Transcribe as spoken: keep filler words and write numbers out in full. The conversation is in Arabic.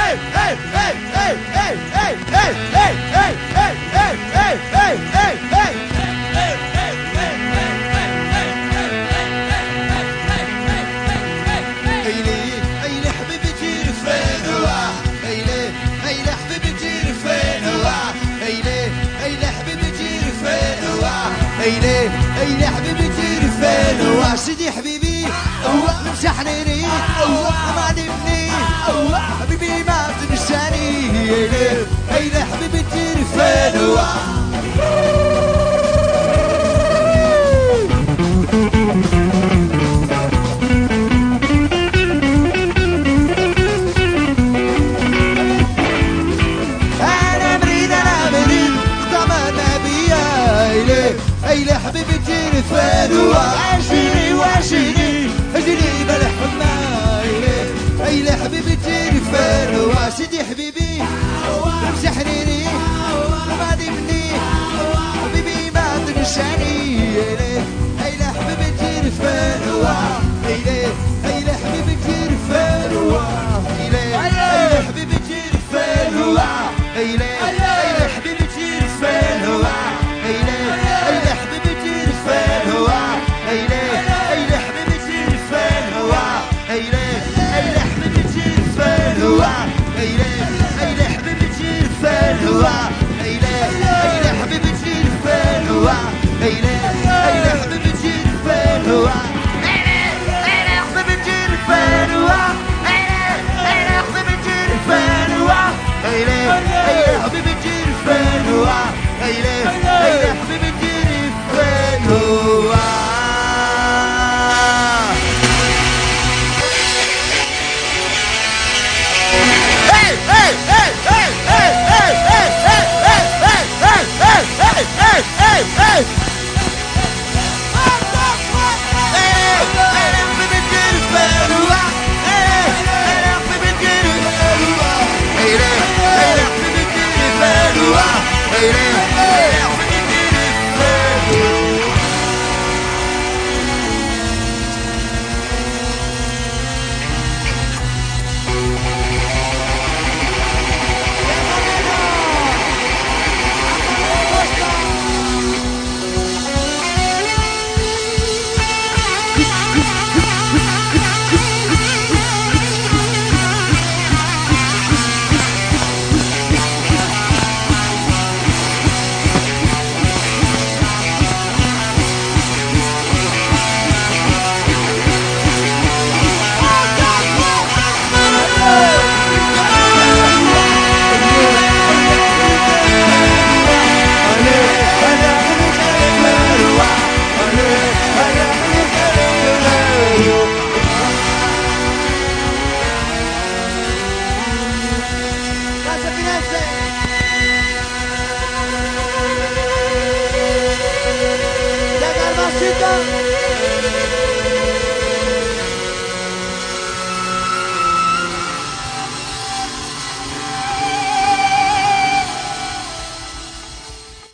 ايلي ايلي حبيبي جيري فين واشدي حبيبي نمسح نيري ما نبني حبيبي ما تنساني ايلي ايلي حبيبي جيري فين ايلي حبيبي جيني فين واشيني واشيني اجيني بالحمى ايلي ايلي حبيبي جيني فين واشدي حبيبي امسحني ما دي مني حبيبي ما تنساني